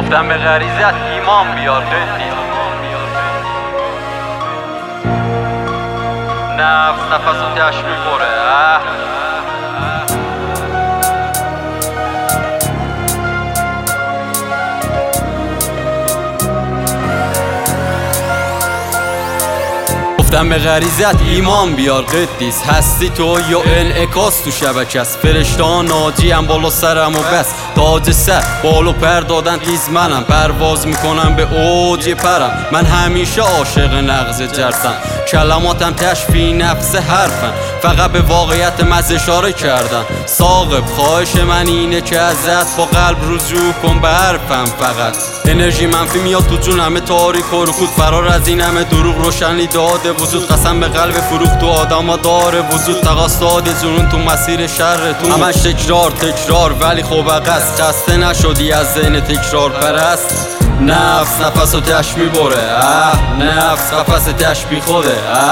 گفتم به غریزت ایمان بیار قدی. نفس نفس و تش میبره. گفتم به غریزت ایمان بیار قدیس. هستی تو یا انعکاس تو شبکه است. فرشته‌ها ناجی هم بالا سرم و بس. تاج سر بالو پر دادن تیز منم. پرواز میکنم به اوج پرم. من همیشه عاشق نغز جرسم. کلماتم تشفی نفس حرفم. فقط به واقعیت مز اشاره کردن. ثاقب خواهش من اینه که ازت با قلب رجوع کن به حرفم. فقط انرژی منفی میاد تو جون، همه تاریک و رکود. فرار از این همه دروغ روشنی داده وجود. قسم به قلب فروخت تو آدم داره وجود. تقاس داده جنون تو مسیر شرتون. همش تکرار ولی خب عقص. خسته نشدی از ذهن تکرار پرست. نفس نفس و تش میبره. نفس قفس تش بی خوده.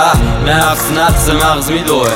نفس نقص مغز میدوه.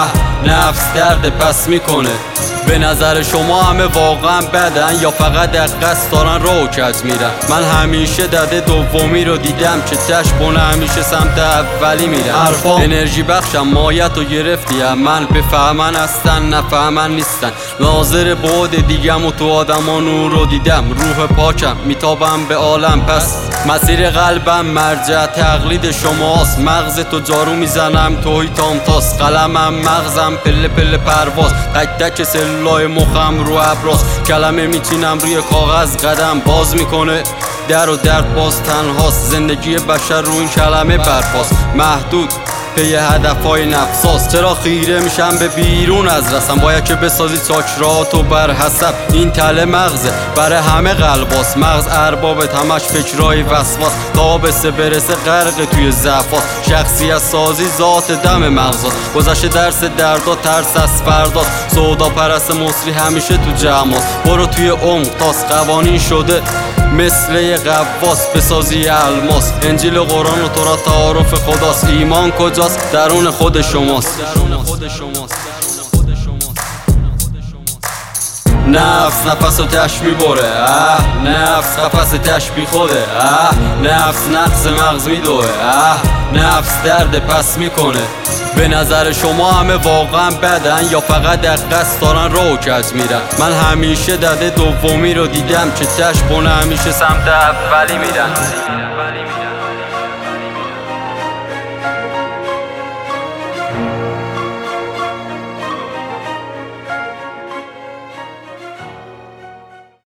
نفس درد پس میکنه. به نظر شما همه واقعا بدن یا فقط دقیقست دارن رو کج میرن؟ من همیشه دده دومی رو دیدم که چشمونه همیشه سمت اولی میرن. حرفا انرژی بخشم مایت رو گرفتیم. من بفهمن هستن نفهمن نیستن. ناظر بعد دیگم و تو آدم ها نور رو دیدم. روح پاکم میتابم به عالم. پس مسیر قلبم مرجع تقلید شماست. مغز تو جارو میزنم توی تامتاس. قلمم مغزم پله پله پرواز. تک تک سلولای مخم رو ابراز. کلمه میچینم روی کاغذ قدم باز میکنه. در و درد باز تنهاست. زندگی بشر رو این کلمه برپاست. محدود پی هدفهای نفساست. چرا خیره میشم به بیرون از رسم؟ باید که بسازی چاکراتو بر حسب. این تله مغزه برای همه قلباست. مغز اربابت همش فکرای وسواس. تا بسه برسه غرق توی ضعفات. شخصیت سازی ذات دم مغزات. گذشته درس دردا ترس از فرداست. سودا پرست مصری همیشه تو جمعاست. برو توی عمق تاس قوانین شده مثل یه قواس. بسازی الماس. انجیل و قرآن و تورات تعارف خداست. ایمان کجاست؟ درون خود شماست. نفس نفس و تش میبره. نفس قفس تش بی خوده. نفس نقص مغز میدوه. نفس درد پس میکنه. به نظر شما همه واقعا بدن یا فقط دقیقست دارن رو کج میرن؟ من همیشه دده دومی رو دیدم که چشمونه همیشه سمت اولی میرن.